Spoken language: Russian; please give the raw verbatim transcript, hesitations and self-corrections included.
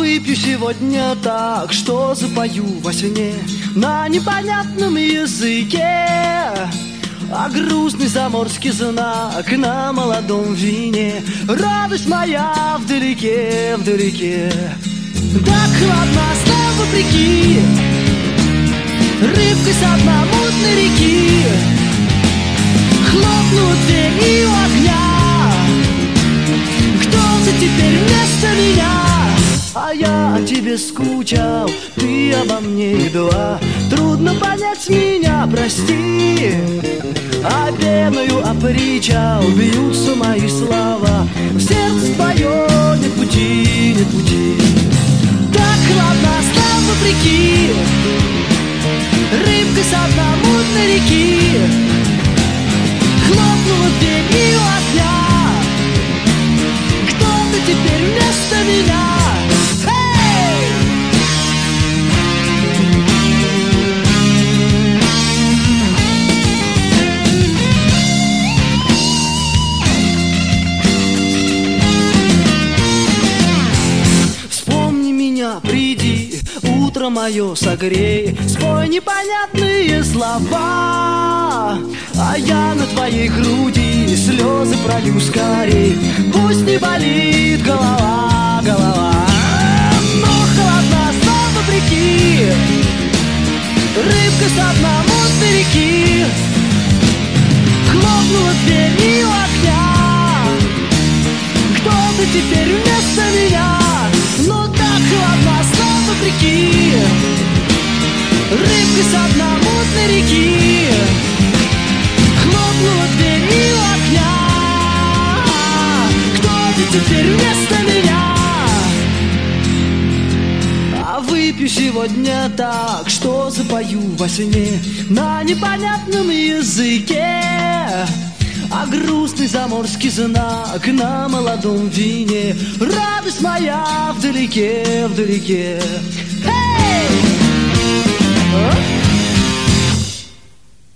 выпью сегодня так, что запою во сне на непонятном языке. А грустный заморский знак на молодом вине. Радость моя вдалеке, вдалеке. Так хладно, снова вопреки, рыбкой со дна мутной реки. Хлопнула дверь и у огня. Кто-то теперь вместо меня. А я о тебе скучал, ты обо мне едва. Трудно понять меня, прости. А пеною о причал бьются мои слова. В сердце твое нет пути, нет пути. Так хладно, стал вопреки, рыбкой со дна мутной реки. Хлопнула дверь и у огня. Кто-то теперь вместо меня. Приди, утро мое согрей, спой непонятные слова. А я на твоей груди слезы пролью скорей. Пусть не болит голова, голова. Но холодна, снова вопреки, рыбка со дна мутной реки. Хлопнула дверь и у огня. Кто-то теперь вместо меня. Но так холодно, снова вопреки, рыбкой со дна мутной реки. Хлопнула дверь и у огня. Кто-то теперь вместо меня. А выпью сегодня так, что запою во сне на непонятном языке. А грустный заморский знак на молодом вине. Радость моя вдалеке, вдалеке. Эй!